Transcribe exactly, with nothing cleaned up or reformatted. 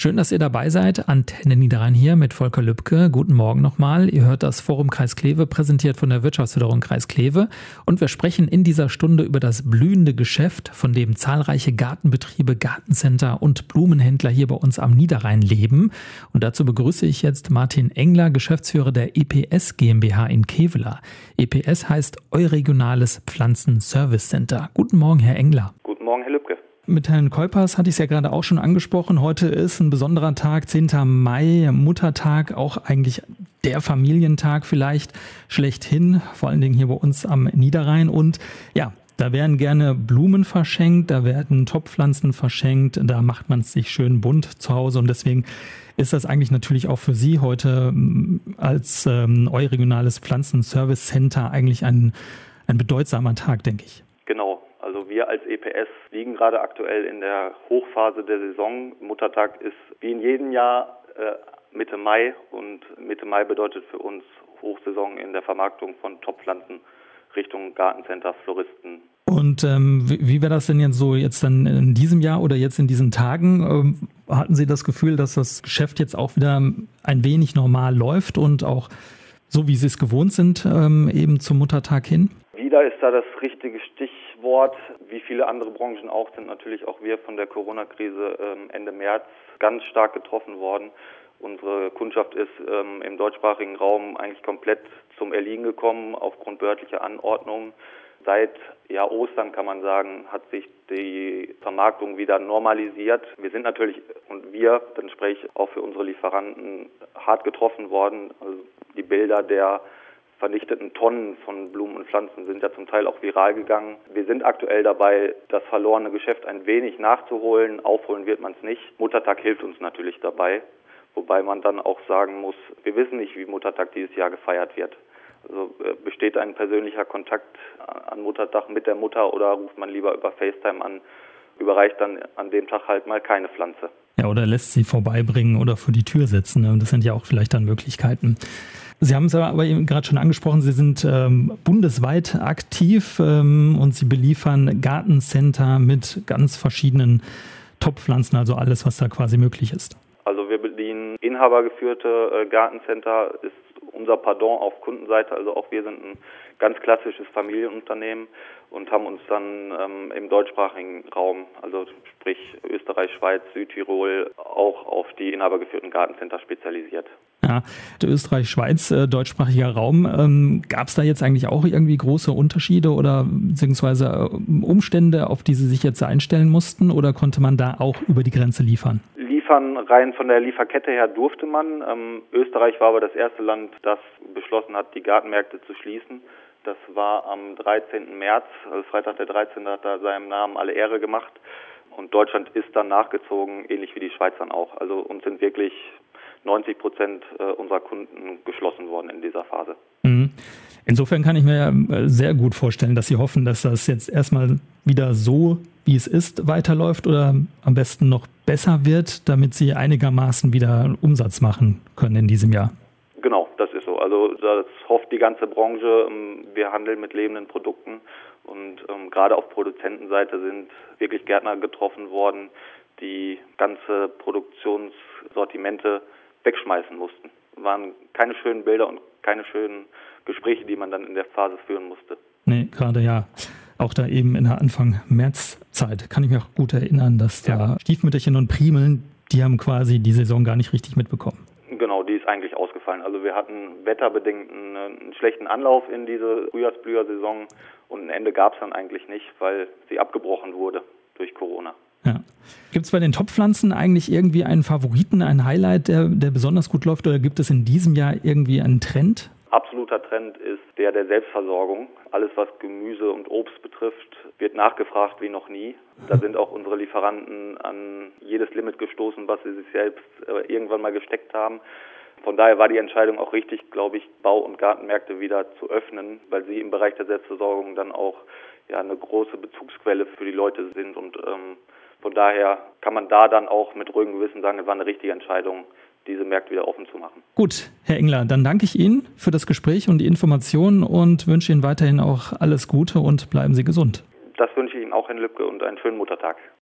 Schön, dass ihr dabei seid. Antenne Niederrhein hier mit Volker Lübke. Guten Morgen nochmal. Ihr hört das Forum Kreis Kleve, präsentiert von der Wirtschaftsförderung Kreis Kleve. Und wir sprechen in dieser Stunde über das blühende Geschäft, von dem zahlreiche Gartenbetriebe, Gartencenter und Blumenhändler hier bei uns am Niederrhein leben. Und dazu begrüße ich jetzt Martin Engler, Geschäftsführer der E P S GmbH in Kevela. E P S heißt Euregionales Pflanzen-Service Center. Guten Morgen, Herr Engler. Guten Morgen, Herr Lübke. Mit Herrn Keupers hatte ich es ja gerade auch schon angesprochen. Heute ist ein besonderer Tag, zehnter Mai, Muttertag, auch eigentlich der Familientag vielleicht schlechthin, vor allen Dingen hier bei uns am Niederrhein. Und ja, da werden gerne Blumen verschenkt, da werden Topfpflanzen verschenkt, da macht man es sich schön bunt zu Hause. Und deswegen ist das eigentlich natürlich auch für Sie heute als ähm, Euregionales Pflanzen-Service Center eigentlich ein, ein bedeutsamer Tag, denke ich. Genau. Also wir als E P S liegen gerade aktuell in der Hochphase der Saison. Muttertag ist wie in jedem Jahr äh, Mitte Mai und Mitte Mai bedeutet für uns Hochsaison in der Vermarktung von Topfpflanzen Richtung Gartencenter, Floristen. Und ähm, wie, wie wäre das denn jetzt so jetzt dann in diesem Jahr oder jetzt in diesen Tagen? Ähm, hatten Sie das Gefühl, dass das Geschäft jetzt auch wieder ein wenig normal läuft und auch so, wie Sie es gewohnt sind, ähm, eben zum Muttertag hin? Wieder ist da das richtige Stichwort. Wie viele andere Branchen auch, sind natürlich auch wir von der Corona-Krise ähm, Ende März ganz stark getroffen worden. Unsere Kundschaft ist ähm, im deutschsprachigen Raum eigentlich komplett zum Erliegen gekommen aufgrund behördlicher Anordnungen. Seit ja, Ostern, kann man sagen, hat sich die Vermarktung wieder normalisiert. Wir sind natürlich, und wir, dann spreche ich auch für unsere Lieferanten, hart getroffen worden. Also die Bilder der vernichteten Tonnen von Blumen und Pflanzen sind ja zum Teil auch viral gegangen. Wir sind aktuell dabei, das verlorene Geschäft ein wenig nachzuholen. Aufholen wird man es nicht. Muttertag hilft uns natürlich dabei, wobei man dann auch sagen muss, wir wissen nicht, wie Muttertag dieses Jahr gefeiert wird. Also äh, besteht ein persönlicher Kontakt an Muttertag mit der Mutter oder ruft man lieber über FaceTime an, überreicht dann an dem Tag halt mal keine Pflanze. Ja, oder lässt sie vorbeibringen oder vor die Tür setzen. Das sind ja auch vielleicht dann Möglichkeiten. Sie haben es aber eben gerade schon angesprochen, Sie sind ähm, bundesweit aktiv ähm, und Sie beliefern Gartencenter mit ganz verschiedenen Topfpflanzen, also alles, was da quasi möglich ist. Also wir bedienen inhabergeführte äh, Gartencenter, ist unser Pardon auf Kundenseite. Also auch wir sind ein ganz klassisches Familienunternehmen und haben uns dann ähm, im deutschsprachigen Raum, also sprich Österreich, Schweiz, Südtirol, auch auf die inhabergeführten Gartencenter spezialisiert. Ja, Österreich, Schweiz, äh, deutschsprachiger Raum. Ähm, gab es da jetzt eigentlich auch irgendwie große Unterschiede oder beziehungsweise äh, Umstände, auf die Sie sich jetzt einstellen mussten, oder konnte man da auch über die Grenze liefern? Liefern rein von der Lieferkette her durfte man. Ähm, Österreich war aber das erste Land, das beschlossen hat, die Gartenmärkte zu schließen. Das war am dreizehnten März, also Freitag der dreizehnte hat da seinem Namen alle Ehre gemacht. Und Deutschland ist dann nachgezogen, ähnlich wie die Schweiz dann auch. Also uns sind wirklich neunzig Prozent unserer Kunden geschlossen worden in dieser Phase. Insofern kann ich mir sehr gut vorstellen, dass Sie hoffen, dass das jetzt erstmal wieder so, wie es ist, weiterläuft oder am besten noch besser wird, damit Sie einigermaßen wieder Umsatz machen können in diesem Jahr. Genau, das ist so. Also das hofft die ganze Branche. Wir handeln mit lebenden Produkten und ähm, gerade auf Produzentenseite sind wirklich Gärtner getroffen worden, die ganze Produktionssortimente wegschmeißen mussten. Waren keine schönen Bilder und keine schönen Gespräche, die man dann in der Phase führen musste. Nee, gerade ja. Auch da eben in der Anfang-März-Zeit kann ich mich auch gut erinnern, dass ja. da Stiefmütterchen und Primeln, die haben quasi die Saison gar nicht richtig mitbekommen. Genau, die ist eigentlich ausgefallen. Also wir hatten wetterbedingt einen, einen schlechten Anlauf in diese Frühjahrsblüher-Saison und ein Ende gab es dann eigentlich nicht, weil sie abgebrochen wurde durch Corona. Ja. Gibt es bei den Topfpflanzen eigentlich irgendwie einen Favoriten, ein Highlight, der, der besonders gut läuft, oder gibt es in diesem Jahr irgendwie einen Trend? Absoluter Trend ist der der Selbstversorgung. Alles, was Gemüse und Obst betrifft, wird nachgefragt wie noch nie. Da sind auch unsere Lieferanten an jedes Limit gestoßen, was sie sich selbst äh, irgendwann mal gesteckt haben. Von daher war die Entscheidung auch richtig, glaube ich, Bau- und Gartenmärkte wieder zu öffnen, weil sie im Bereich der Selbstversorgung dann auch ja, eine große Bezugsquelle für die Leute sind. Und ähm, von daher kann man da dann auch mit ruhigem Gewissen sagen, es war eine richtige Entscheidung, diese Märkte wieder offen zu machen. Gut, Herr Engler, dann danke ich Ihnen für das Gespräch und die Informationen und wünsche Ihnen weiterhin auch alles Gute und bleiben Sie gesund. Das wünsche ich Ihnen auch, Herr Lübke, und einen schönen Muttertag.